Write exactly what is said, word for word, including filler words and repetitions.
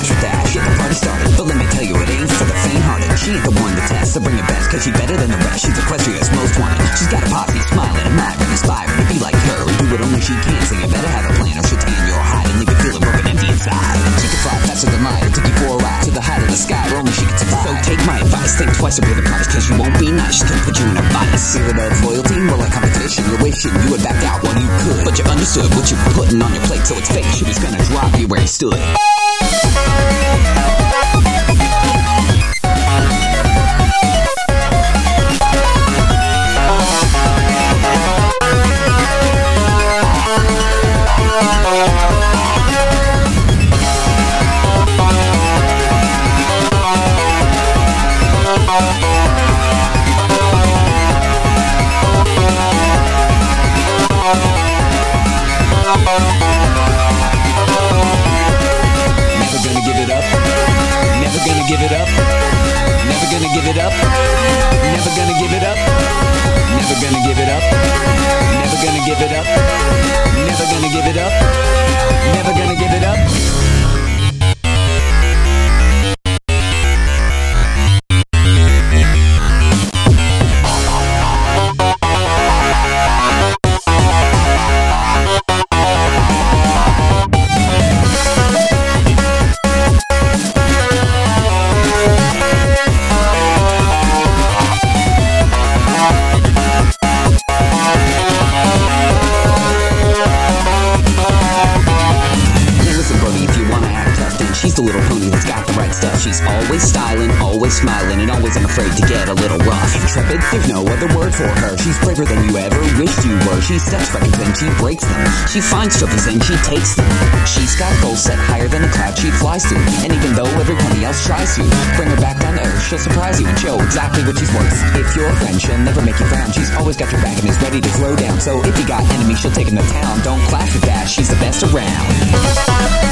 clash with that. Shit, the party started, but let me tell you, it ain't for the faint-hearted. She ain't the one to test, so bring it best, cause she's better than the rest. She's Equestria's most wanted. She's got a posse, smiling, admiring, inspiring to be like her and do what only she can. So you better have a plan, or she'll tan your hide and leave you feeling broken empty inside. She can fly faster than light, take you for a ride to the height of the sky where only she can survive. So take my advice, think twice over the price, cause you won't be nice. She's gonna put you in a bias. Spirit of loyalty, more like competition. You're wishing you would back out while you could, but you understood what you were putting on your plate, so it's fake. She was gonna drop you where you stood. Never gonna give it up. Never gonna give it up. Never gonna give it up. Never gonna give it up. Never gonna give it up. Never gonna give it up. Never gonna give it up. Never gonna give it up. She's the little pony that's got the right stuff. She's always styling, always smiling, and always unafraid to get a little rough. Intrepid, there's no other word for her. She's braver than you ever wished you were. She sets records and she breaks them. She finds trophies and she takes them. She's got goals set higher than the cloud she flies to. And even though everybody else tries to bring her back down to earth, she'll surprise you and show exactly what she's worth. If you're a friend, she'll never make you frown. She's always got your back and is ready to throw down. So if you got enemies, she'll take them to town. Don't clash with that, she's the best around.